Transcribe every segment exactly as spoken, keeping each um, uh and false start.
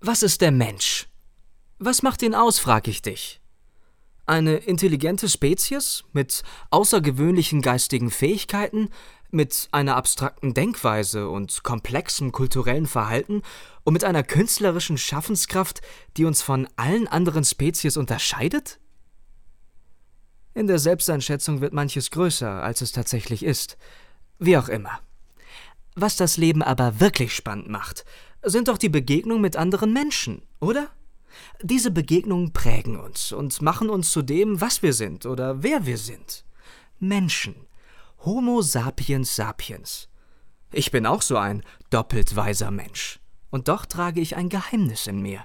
Was ist der Mensch? Was macht ihn aus, frag ich dich. Eine intelligente Spezies mit außergewöhnlichen geistigen Fähigkeiten, mit einer abstrakten Denkweise und komplexem kulturellen Verhalten und mit einer künstlerischen Schaffenskraft, die uns von allen anderen Spezies unterscheidet? In der Selbsteinschätzung wird manches größer, als es tatsächlich ist. Wie auch immer. Was das Leben aber wirklich spannend macht, sind doch die Begegnungen mit anderen Menschen, oder? Diese Begegnungen prägen uns und machen uns zu dem, was wir sind oder wer wir sind. Menschen. Homo sapiens sapiens. Ich bin auch so ein doppelt weiser Mensch. Und doch trage ich ein Geheimnis in mir.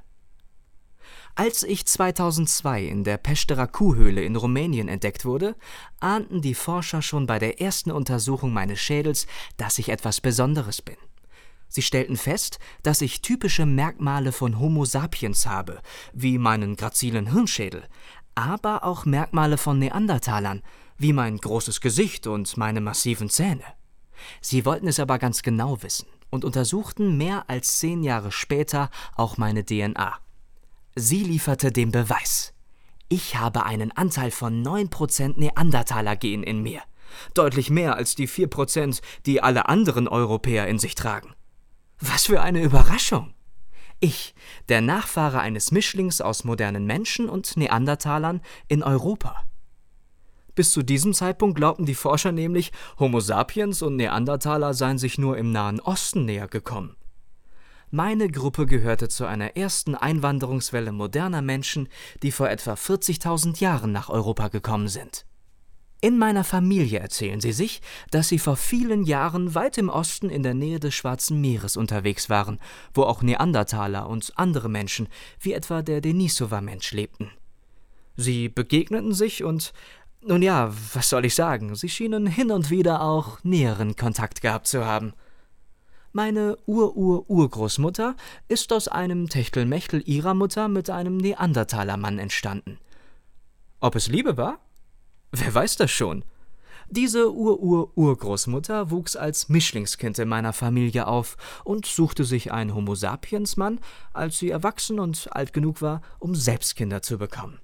Als ich zweitausendzwei in der Peștera Kuhhöhle in Rumänien entdeckt wurde, ahnten die Forscher schon bei der ersten Untersuchung meines Schädels, dass ich etwas Besonderes bin. Sie stellten fest, dass ich typische Merkmale von Homo sapiens habe, wie meinen grazilen Hirnschädel, aber auch Merkmale von Neandertalern, wie mein großes Gesicht und meine massiven Zähne. Sie wollten es aber ganz genau wissen und untersuchten mehr als zehn Jahre später auch meine D N A. Sie lieferte den Beweis. Ich habe einen Anteil von neun Prozent Neandertaler-Gen in mir. Deutlich mehr als die vier Prozent, die alle anderen Europäer in sich tragen. Was für eine Überraschung! Ich, der Nachfahre eines Mischlings aus modernen Menschen und Neandertalern in Europa. Bis zu diesem Zeitpunkt glaubten die Forscher nämlich, Homo sapiens und Neandertaler seien sich nur im Nahen Osten näher gekommen. Meine Gruppe gehörte zu einer ersten Einwanderungswelle moderner Menschen, die vor etwa vierzigtausend Jahren nach Europa gekommen sind. In meiner Familie erzählen sie sich, dass sie vor vielen Jahren weit im Osten in der Nähe des Schwarzen Meeres unterwegs waren, wo auch Neandertaler und andere Menschen, wie etwa der Denisova-Mensch, lebten. Sie begegneten sich und, nun ja, was soll ich sagen, sie schienen hin und wieder auch näheren Kontakt gehabt zu haben. Meine Ur-Ur-Urgroßmutter ist aus einem Techtelmechtel ihrer Mutter mit einem Neandertalermann entstanden. Ob es Liebe war? Wer weiß das schon? Diese Ur-Ur-Urgroßmutter wuchs als Mischlingskind in meiner Familie auf und suchte sich einen Homo-sapiens-Mann, als sie erwachsen und alt genug war, um selbst Kinder zu bekommen.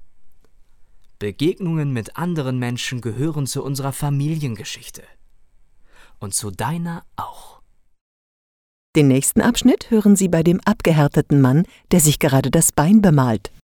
Begegnungen mit anderen Menschen gehören zu unserer Familiengeschichte. Und zu deiner auch. Den nächsten Abschnitt hören Sie bei dem abgehärteten Mann, der sich gerade das Bein bemalt.